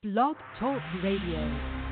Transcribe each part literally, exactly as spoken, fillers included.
Blog Talk Radio.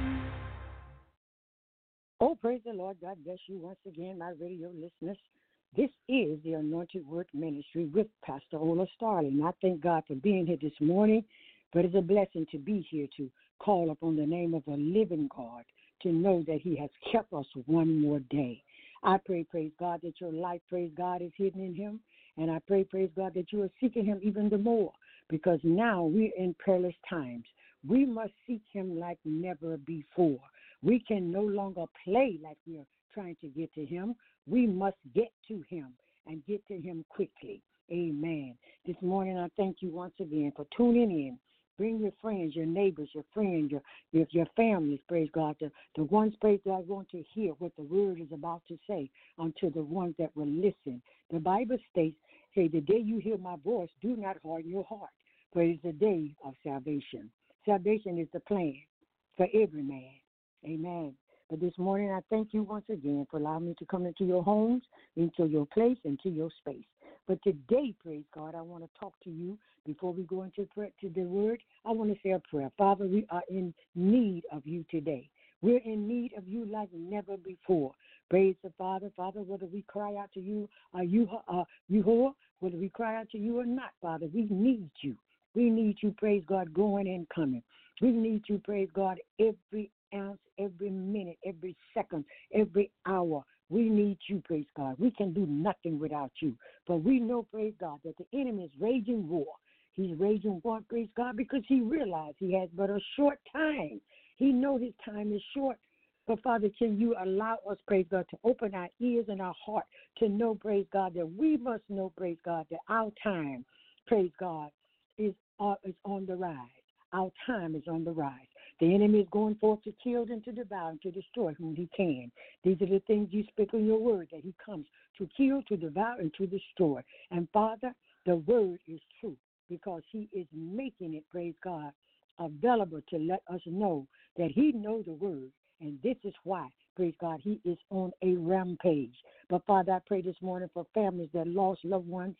Oh, praise the Lord. God bless you once again, my radio listeners. This is the Anointed Word Ministry with Pastor Ola Starling. I thank God for being here this morning, but it's a blessing to be here to call upon the name of a living God, to know that he has kept us one more day. I pray, praise God, that your life, praise God, is hidden in him. And I pray, praise God, that you are seeking him even the more, because now we're in perilous times. We must seek him like never before. We can no longer play like we are trying to get to him. We must get to him and get to him quickly. Amen. This morning I thank you once again for tuning in. Bring your friends, your neighbors, your friends, your your, your families, praise God, the, the ones, praise God, want to hear what the word is about to say unto the ones that will listen. The Bible states, say, the day you hear my voice, do not harden your heart, for it is the day of salvation. Salvation is the plan for every man. Amen. But this morning, I thank you once again for allowing me to come into your homes, into your place, into your space. But today, praise God, I want to talk to you before we go into prayer, to the word. I want to say a prayer. Father, we are in need of you today. We're in need of you like never before. Praise the Father. Father, whether we cry out to you, uh, you, uh, you, whether we cry out to you or not, Father, we need you. We need you, praise God, going and coming. We need you, praise God, every ounce, every minute, every second, every hour. We need you, praise God. We can do nothing without you. But we know, praise God, that the enemy is raging war. He's raging war, praise God, because he realized he has but a short time. He knows his time is short. But, Father, can you allow us, praise God, to open our ears and our heart to know, praise God, that we must know, praise God, that our time, praise God, is, uh, is on the rise. Our time is on the rise. The enemy is going forth to kill and to devour and to destroy whom he can. These are the things you speak in your word, that he comes to kill, to devour, and to destroy. And, Father, the word is true because he is making it, praise God, available to let us know that he knows the word. And this is why, praise God, he is on a rampage. But, Father, I pray this morning for families that lost loved ones,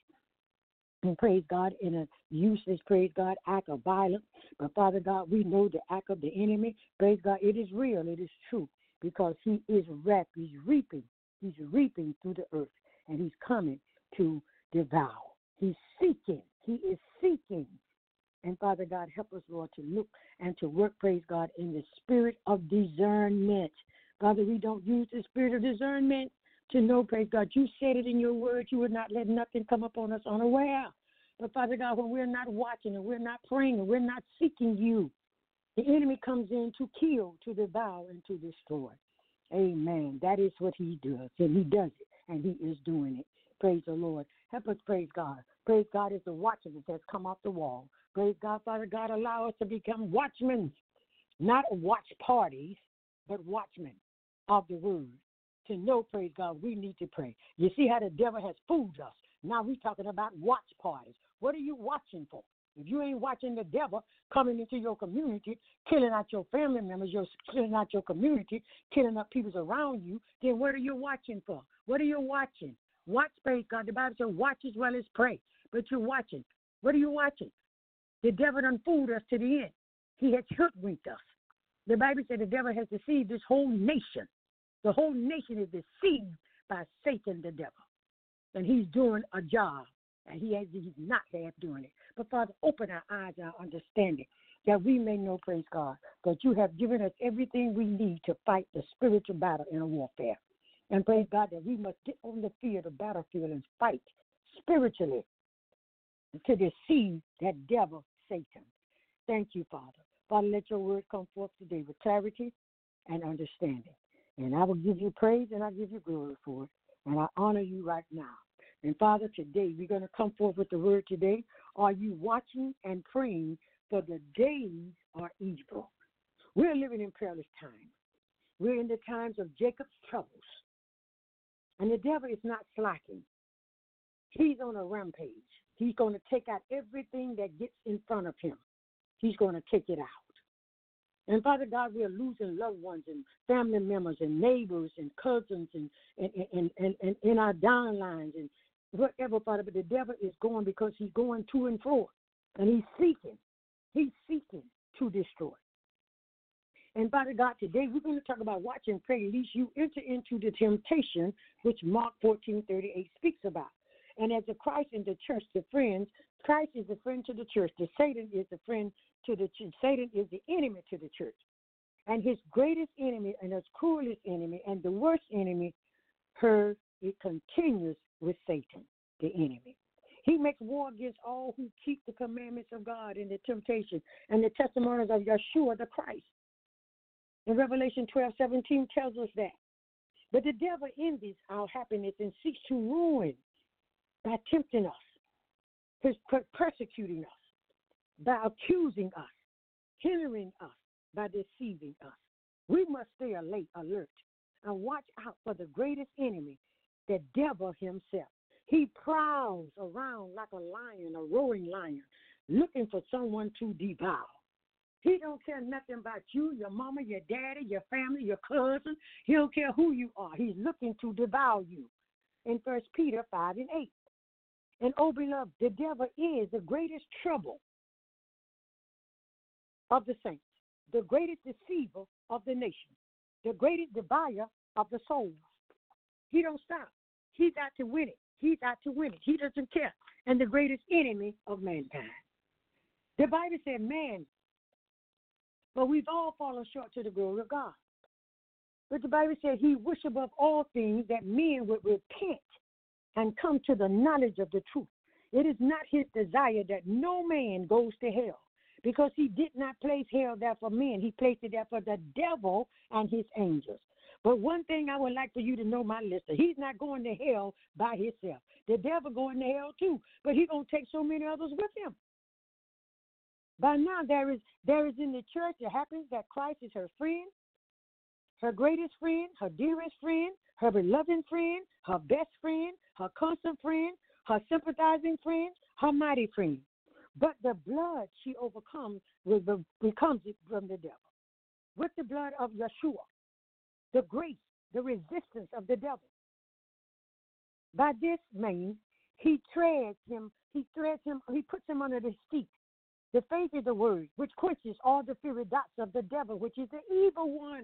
and praise God, in a useless, praise God, act of violence. But Father God, we know the act of the enemy. Praise God, it is real, it is true, because he is wrapped, he's reaping, he's reaping through the earth, and he's coming to devour. He's seeking, he is seeking. And Father God, help us, Lord, to look and to work, praise God, in the spirit of discernment. Father, we don't use the spirit of discernment to know, praise God, you said it in your word, you would not let nothing come upon us unaware. But, Father God, when we're not watching and we're not praying and we're not seeking you, the enemy comes in to kill, to devour, and to destroy. Amen. That is what he does, and he does it, and he is doing it. Praise the Lord. Help us, praise God. Praise God is the watchman that has come off the wall. Praise God, Father God, allow us to become watchmen, not watch parties, but watchmen of the word. To know, praise God, we need to pray. You see how the devil has fooled us. Now we're talking about watch parties. What are you watching for? If you ain't watching the devil coming into your community, killing out your family members, you're killing out your community, killing up people around you, then what are you watching for? What are you watching? Watch, praise God. The Bible says watch as well as pray. But you're watching. What are you watching? The devil done fooled us to the end. He has hoodwinked us. The Bible said the devil has deceived this whole nation. The whole nation is deceived by Satan, the devil. And he's doing a job, and he has, he's not half doing it. But, Father, open our eyes and our understanding that we may know, praise God, that you have given us everything we need to fight the spiritual battle in a warfare. And, praise God, that we must get on the field, the battlefield, and fight spiritually to deceive that devil, Satan. Thank you, Father. Father, let your word come forth today with clarity and understanding. And I will give you praise and I give you glory for it. And I honor you right now. And Father, today we're going to come forth with the word today. Are you watching and praying, for the days are evil? We're living in perilous times. We're in the times of Jacob's troubles. And the devil is not slacking. He's on a rampage. He's going to take out everything that gets in front of him. He's going to take it out. And, Father God, we are losing loved ones and family members and neighbors and cousins and, and, and, and, and in our downlines and whatever, Father. But the devil is going because he's going to and fro. And he's seeking. He's seeking to destroy. And Father God, today we're going to talk about watch and pray, lest you enter into the temptation which Mark fourteen thirty-eight speaks about. And as the Christ and the church, the friends, Christ is the friend to the church. The Satan is the friend to the church. Satan is the enemy to the church. And his greatest enemy and his cruelest enemy and the worst enemy, her, it continues with Satan, the enemy. He makes war against all who keep the commandments of God and the temptation and the testimonies of Yeshua the Christ. In Revelation twelve seventeen tells us that. But the devil envies our happiness and seeks to ruin by tempting us, persecuting us, by accusing us, hindering us, by deceiving us. We must stay alert, alert, and watch out for the greatest enemy, the devil himself. He prowls around like a lion, a roaring lion, looking for someone to devour. He don't care nothing about you, your mama, your daddy, your family, your cousin. He don't care who you are. He's looking to devour you. In First Peter five and eight. And oh, beloved, the devil is the greatest trouble of the saints, the greatest deceiver of the nation, the greatest divider of the souls. He don't stop. He's out to win it. He's out to win it. He doesn't care. And the greatest enemy of mankind. The Bible said man, but we've all fallen short to the glory of God. But the Bible said he wished above all things that men would repent and come to the knowledge of the truth. It is not his desire that no man goes to hell, because he did not place hell there for men. He placed it there for the devil and his angels. But one thing I would like for you to know, my listener, he's not going to hell by himself. The devil going to hell too, but he's going to take so many others with him. By now, there is there is in the church, it happens that Christ is her friend, her greatest friend, her dearest friend, her beloved friend, her best friend, her constant friend, her sympathizing friend, her mighty friend. But the blood she overcomes with the, becomes it from the devil. With the blood of Yeshua, the grace, the resistance of the devil. By this means, he treads him, he threads him, he puts him under his feet. The faith is the word, which quenches all the fiery dots of the devil, which is the evil one.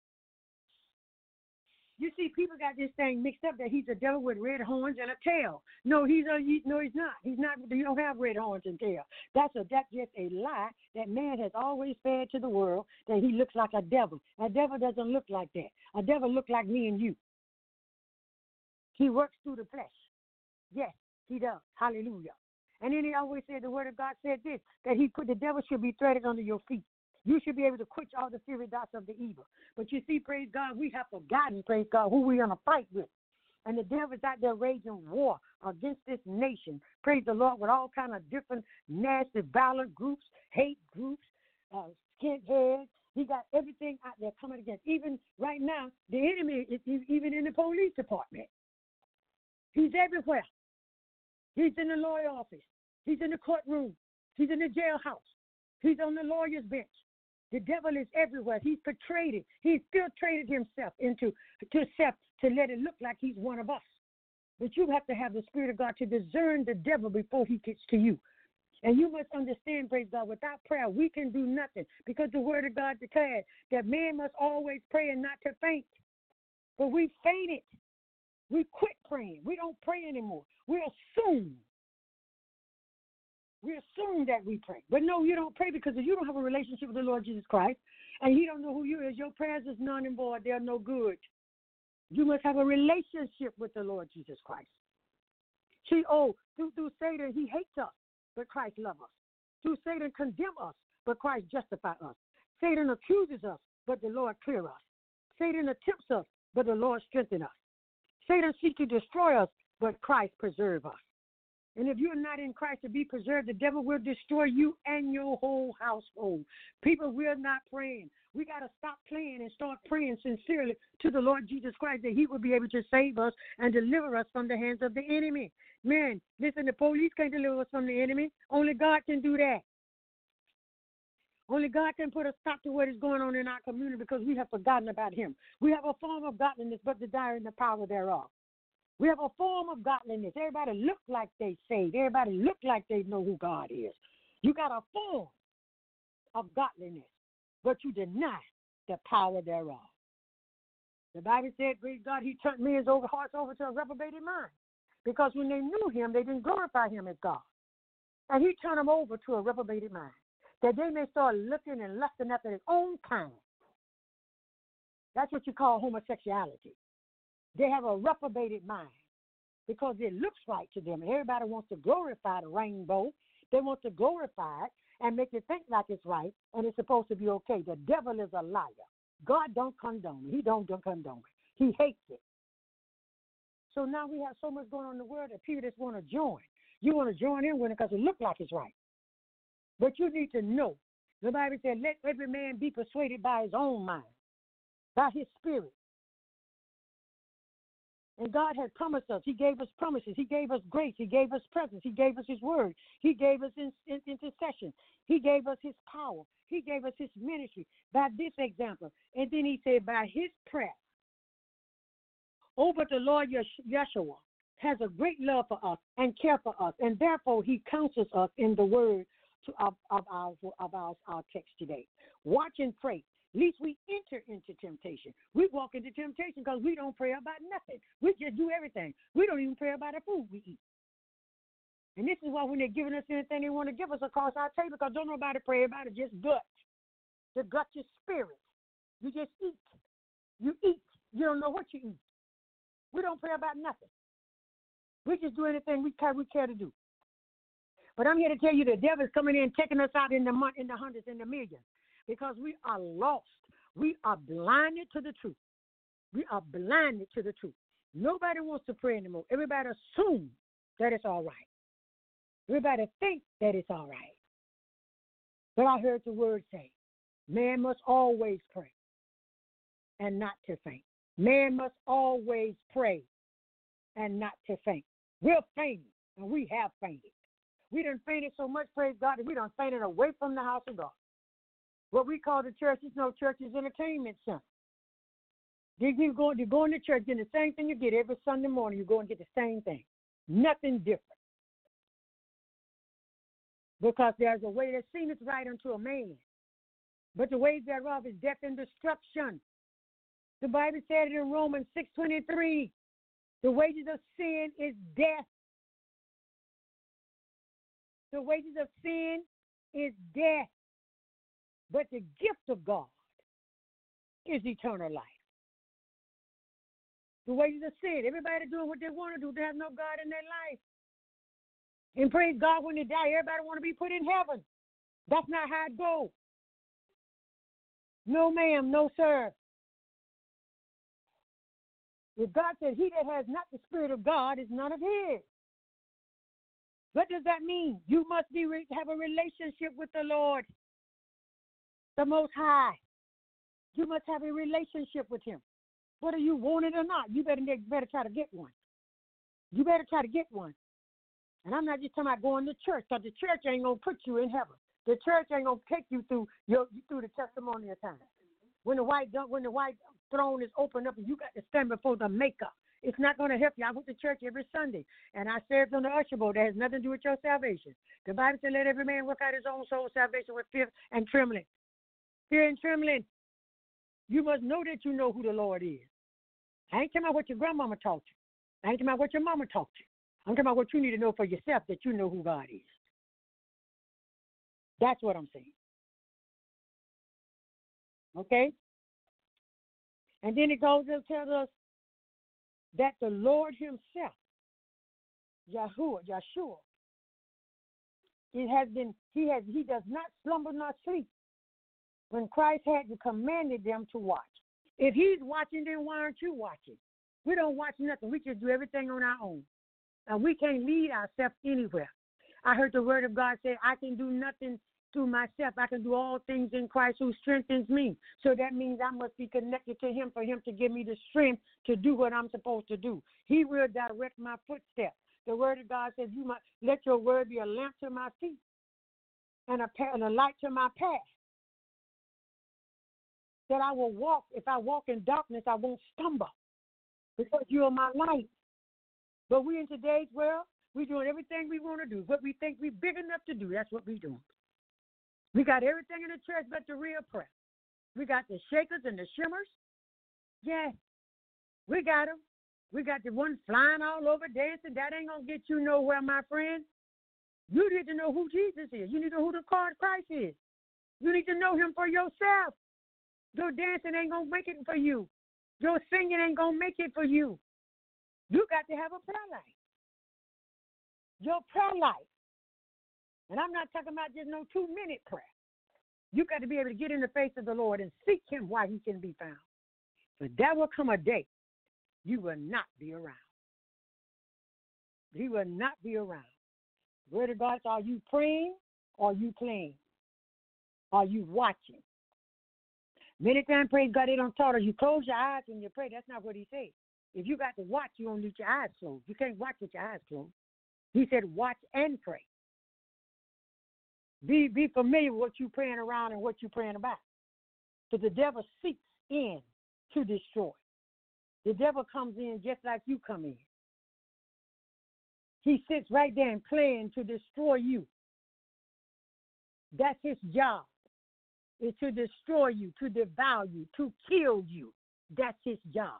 You see, people got this thing mixed up that he's a devil with red horns and a tail. No, he's a, he, no, he's not. He's not. You don't have red horns and tail. That's a that's just a lie that man has always fed to the world, that he looks like a devil. A devil doesn't look like that. A devil looks like me and you. He works through the flesh. Yes, he does. Hallelujah. And then he always said, the word of God said this, that he put the devil should be threaded under your feet. You should be able to quench all the fiery dots of the evil. But you see, praise God, we have forgotten, praise God, who we're going to fight with. And the devil's out there raging war against this nation. Praise the Lord, with all kind of different nasty, violent groups, hate groups, uh, skinheads. He got everything out there coming against. Even right now, the enemy is even in the police department. He's everywhere. He's in the lawyer office. He's in the courtroom. He's in the jailhouse. He's on the lawyer's bench. The devil is everywhere. He's portrayed it. He's filtrated himself into to self to let it look like he's one of us. But you have to have the Spirit of God to discern the devil before he gets to you. And you must understand, praise God, without prayer, we can do nothing, because the word of God declared that man must always pray and not to faint. But we fainted. We quit praying. We don't pray anymore. We assume. We assume that we pray. But no, you don't pray, because if you don't have a relationship with the Lord Jesus Christ and he don't know who you is, your prayers is none and void. They're no good. You must have a relationship with the Lord Jesus Christ. See, oh, through, through Satan, he hates us, but Christ loves us. Through Satan, condemn us, but Christ justify us. Satan accuses us, but the Lord clear us. Satan attempts us, but the Lord strengthen us. Satan seeks to destroy us, but Christ preserve us. And if you're not in Christ to be preserved, the devil will destroy you and your whole household. People, we're not praying. We got to stop playing and start praying sincerely to the Lord Jesus Christ, that he will be able to save us and deliver us from the hands of the enemy. Man, listen, the police can't deliver us from the enemy. Only God can do that. Only God can put a stop to what is going on in our community, because we have forgotten about him. We have a form of godliness, but desire in the power thereof. We have a form of godliness. Everybody look like they saved. Everybody look like they know who God is. You got a form. of godliness, but you deny the power thereof. The Bible said, great God, he turned men's over hearts over to a reprobated mind. Because when they knew him, they didn't glorify him as God. And he turned them over to a reprobated mind, that they may start looking and lusting after their own kind. That's what you call homosexuality. They have a reprobated mind because it looks right to them. And everybody wants to glorify the rainbow. They want to glorify it and make it think like it's right, and it's supposed to be okay. The devil is a liar. God don't condone it. He don't, don't condone it. He hates it. So now we have so much going on in the world that people just want to join. You want to join in with it because it looks like it's right. But you need to know. The Bible said, let every man be persuaded by his own mind, by his spirit. And God has promised us. He gave us promises. He gave us grace. He gave us presence. He gave us his word. He gave us in, in, intercession. He gave us his power. He gave us his ministry by this example. And then he said, by his prayer. Oh, but the Lord Yeshua has a great love for us and care for us, and therefore he counsels us in the word to, of, of, our, of our, our text today. Watch and pray, lest we enter into temptation. We walk into temptation because we don't pray about nothing. We just do everything. We don't even pray about the food we eat. And this is why when they're giving us anything they want to give us across our table, because don't nobody pray about it, just gut. The gut your spirit. You just eat. You eat. You don't know what you eat. We don't pray about nothing. We just do anything we care, we care to do. But I'm here to tell you the devil is coming in, taking us out in the month, in the hundreds, in the millions, because we are lost. We are blinded to the truth. We are blinded to the truth. Nobody wants to pray anymore. Everybody assumes that it's all right. Everybody thinks that it's all right. But I heard the word say, man must always pray and not to faint. Man must always pray and not to faint. We're fainting, and we have fainted. We done fainted so much, praise God, that we done fainted away from the house of God. What we call the church is no church is entertainment center. You go, you go into church, getting the same thing you get every Sunday morning. You go and get the same thing. Nothing different. Because there's a way that seemeth right unto a man, but the ways thereof is death and destruction. The Bible said it in Romans six twenty-three. The wages of sin is death. The wages of sin is death. But the gift of God is eternal life. The wages of sin, everybody doing what they want to do. They have no God in their life. And praise God, when they die, everybody want to be put in heaven. That's not how it goes. No, ma'am, no, sir. If God said, he that has not the Spirit of God is none of his. What does that mean? You must be have a relationship with the Lord, the Most High. You must have a relationship with him. Whether you want it or not, you better, better try to get one. You better try to get one. And I'm not just talking about going to church, because the church ain't going to put you in heaven. The church ain't going to take you through your through the testimony of time. When the white when the white throne is opened up and you got to stand before the maker, it's not going to help you. I went to church every Sunday, and I served on the usher board. That has nothing to do with your salvation. The Bible said, let every man work out his own soul salvation with fear and trembling. Fear and trembling. You must know that you know who the Lord is. I ain't talking about what your grandmama taught you. I ain't talking about what your mama taught you. I'm talking about what you need to know for yourself, that you know who God is. That's what I'm saying. Okay? And then it goes and tells us that the Lord himself, Yahuwah, Yeshua, it has been, he has, he does not slumber nor sleep. When Christ had commanded them to watch. If he's watching, then why aren't you watching? We don't watch nothing. We just do everything on our own. And we can't lead ourselves anywhere. I heard the word of God say, I can do nothing through myself. I can do all things in Christ who strengthens me. So that means I must be connected to him for him to give me the strength to do what I'm supposed to do. He will direct my footsteps. The word of God says, "You must let your word be a lamp to my feet and a, and a light to my path. That I will walk. If I walk in darkness, I won't stumble because you are my light." But we in today's world, we're doing everything we want to do. What we think we're big enough to do, that's what we're doing. We got everything in the church but the real prayer. We got the shakers and the shimmers. Yeah, we got them. We got the ones flying all over dancing. That ain't going to get you nowhere, my friend. You need to know who Jesus is. You need to know who the Christ is. You need to know him for yourself. Your dancing ain't going to make it for you. Your singing ain't going to make it for you. You got to have a prayer life. Your prayer life. And I'm not talking about just no two-minute prayer. You got to be able to get in the face of the Lord and seek him while he can be found. But there will come a day you will not be around. He will not be around. Word of God, are you praying or are you playing? Are you watching? Many times, praise God, they don't taught us you close your eyes when you pray. That's not what he said. If you got to watch, you don't need your eyes closed. You can't watch with your eyes closed. He said watch and pray. Be, be familiar with what you're praying around and what you're praying about. So the devil seeks in to destroy. The devil comes in just like you come in. He sits right there and plans to destroy you. That's his job, is to destroy you, to devour you, to kill you. That's his job.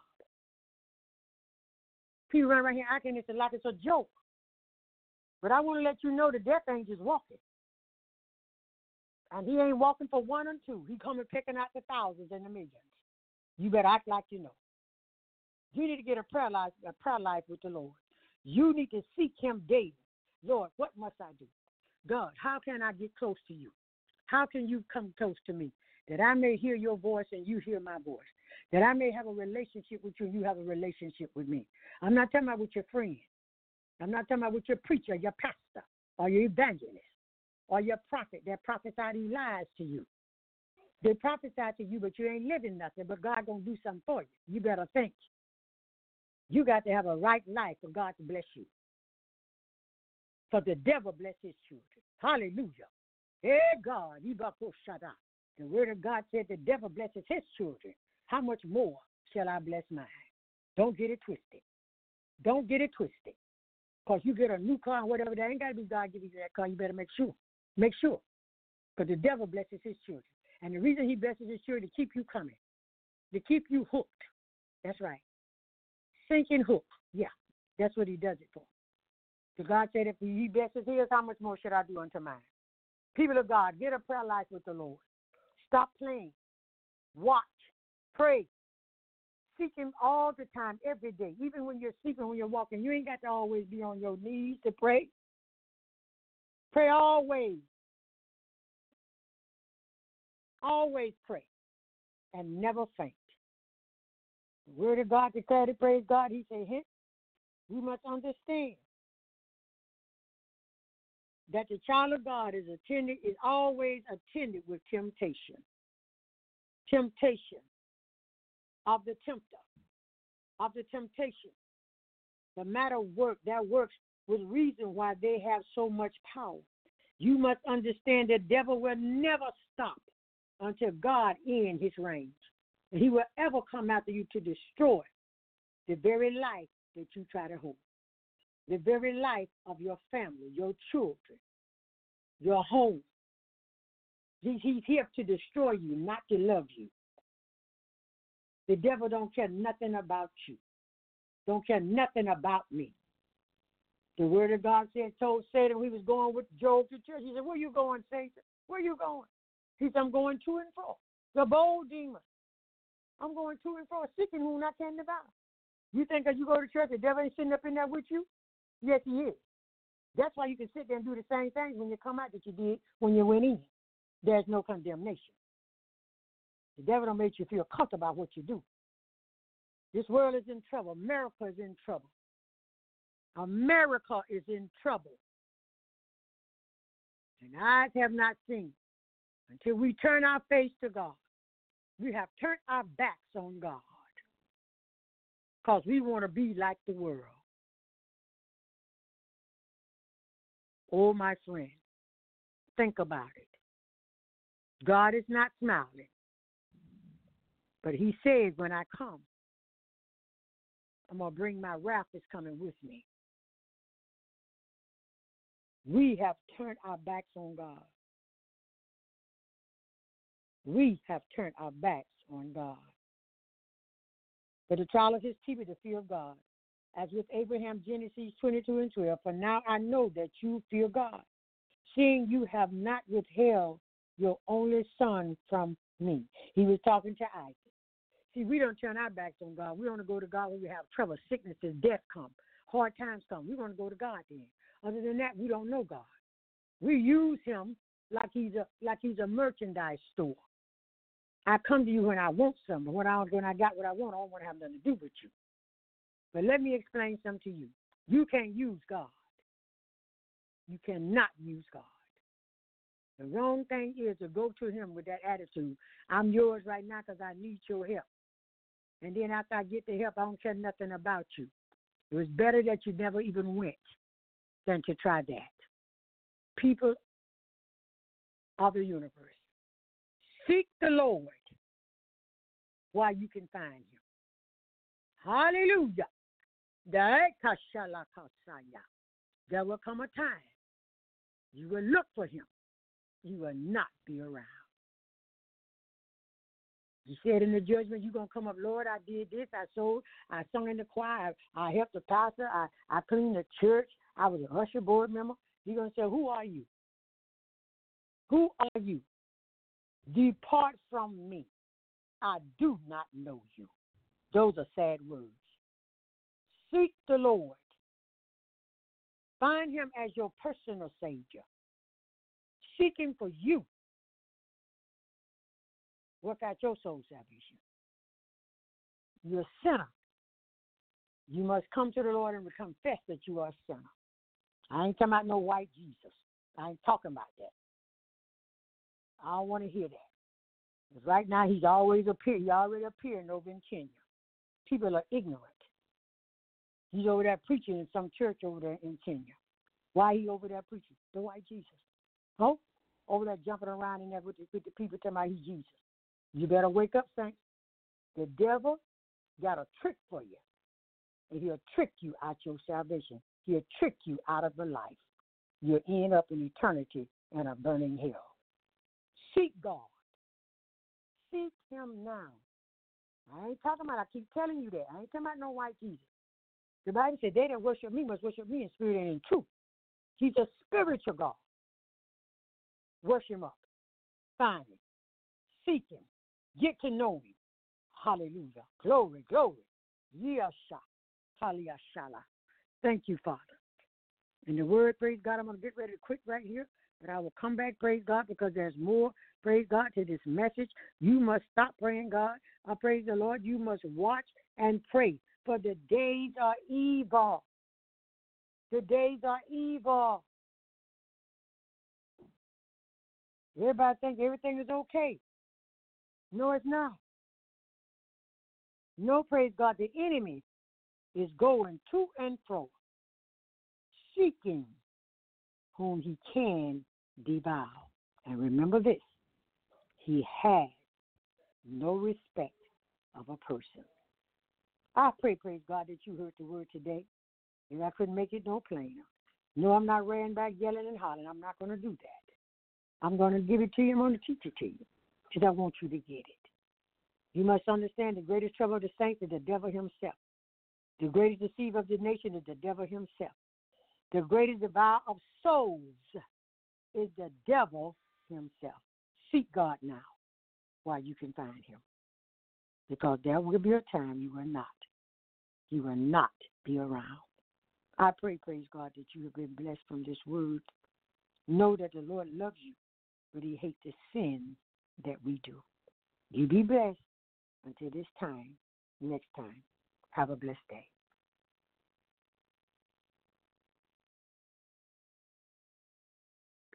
People run around here acting it's like it's a joke. But I want to let you know the death angel's walking. And he ain't walking for one or two. He coming picking out the thousands and the millions. You better act like you know. You need to get a prayer life, a prayer life with the Lord. You need to seek him daily. Lord, what must I do? God, how can I get close to you? How can you come close to me? That I may hear your voice and you hear my voice. That I may have a relationship with you and you have a relationship with me. I'm not talking about with your friend. I'm not talking about with your preacher, your pastor, or your evangelist, or your prophet that prophesied he lies to you. They prophesy to you, but you ain't living nothing, but God going to do something for you. You better think. You got to have a right life for God to bless you. For the devil bless his children. Hallelujah. Hey, God. The word of God said the devil blesses his children. How much more shall I bless mine? Don't get it twisted. Don't get it twisted. Because you get a new car and whatever, that ain't got to be God giving you that car. You better make sure. Make sure. Because the devil blesses his children. And the reason he blesses his children to keep you coming. To keep you hooked. That's right. Sinking hook. Yeah. That's what he does it for. So God said, if he blesses his, how much more should I do unto mine? People of God, get a prayer life with the Lord. Stop playing. Watch. Pray. Seek him all the time, every day. Even when you're sleeping, when you're walking, you ain't got to always be on your knees to pray. Pray always. Always pray. And never faint. The word of God declared it, praise God. He said, hey, we must understand that the child of God is attended, is always attended with temptation. Temptation of the tempter, of the temptation. The matter work that works with reason why they have so much power. You must understand the devil will never stop until God ends his reign. And he will ever come after you to destroy the very life that you try to hold. The very life of your family, your children, your home. He's, he's here to destroy you, not to love you. The devil don't care nothing about you. Don't care nothing about me. The word of God said, told Satan he was going with Job to church. He said, where you going, Satan? Where you going? He said, I'm going to and fro. The bold demon. I'm going to and fro, seeking whom I can devour. You think as you go to church, the devil ain't sitting up in there with you? Yes, he is. That's why you can sit there and do the same things when you come out that you did when you went in. There's no condemnation. The devil don't make you feel comfortable about what you do. This world is in trouble. America is in trouble. America is in trouble. And eyes have not seen until we turn our face to God. We have turned our backs on God because we want to be like the world. Oh, my friend, think about it. God is not smiling, but he says when I come, I'm going to bring my wrath that's coming with me. We have turned our backs on God. We have turned our backs on God. But the trial of his people, the fear of God. As with Abraham, Genesis twenty-two and twelve, for now I know that you fear God, seeing you have not withheld your only son from me. He was talking to Isaac. See, we don't turn our backs on God. We want to go to God when we have trouble, sicknesses, death come, hard times come. We want to go to God then. Other than that, we don't know God. We use him like he's a like he's a merchandise store. I come to you when I want something. When I when I got what I want, I don't want to have nothing to do with you. But let me explain something to you. You can't use God. You cannot use God. The wrong thing is to go to him with that attitude. I'm yours right now because I need your help. And then after I get the help, I don't care nothing about you. It was better that you never even went than to try that. People of the universe, seek the Lord while you can find him. Hallelujah. There will come a time you will look for him. You will not be around. You said in the judgment, you're going to come up, Lord, I did this, I sold, I sung in the choir, I, I helped the pastor, I, I cleaned the church, I was an usher board member. You're going to say, who are you? Who are you? Depart from me. I do not know you. Those are sad words. Seek the Lord. Find him as your personal Savior. Seek him for you. Work out your soul salvation. You're a sinner. You must come to the Lord and confess that you are a sinner. I ain't talking about no white Jesus. I ain't talking about that. I don't want to hear that. Because right now he's always appearing. He already appearing over in Kenya. People are ignorant. He's over there preaching in some church over there in Kenya. Why he over there preaching? The white Jesus. Oh, over there jumping around in there with the, with the people telling about he's Jesus. You better wake up, saints. The devil got a trick for you. And he'll trick you out your salvation. He'll trick you out of the life. You'll end up in eternity in a burning hell. Seek God. Seek him now. I ain't talking about, I keep telling you that. I ain't talking about no white Jesus. The Bible said, they that worship me must worship me in spirit and in truth. He's a spiritual God. Worship him up. Find him. Seek him. Get to know him. Hallelujah. Glory, glory. Yasha. Haliyashala. Thank you, Father. And the word, praise God, I'm going to get ready to quit right here, but I will come back, praise God, because there's more, praise God, to this message. You must stop praying, God. I praise the Lord. You must watch and pray, for the days are evil. The days are evil. Everybody thinks everything is okay. No, it's not. No, praise God, the enemy is going to and fro, seeking whom he can devour. And remember this, he has no respect of a person. I pray, praise God, that you heard the word today, and I couldn't make it no plainer. No, I'm not running back yelling and hollering. I'm not going to do that. I'm going to give it to you. I'm going to teach it to you because I want you to get it. You must understand the greatest trouble of the saints is the devil himself. The greatest deceiver of the nation is the devil himself. The greatest devourer of souls is the devil himself. Seek God now while you can find him. Because there will be a time you will not. You will not be around. I pray, praise God, that you have been blessed from this word. Know that the Lord loves you, but he hates the sin that we do. You be blessed until this time, next time. Have a blessed day.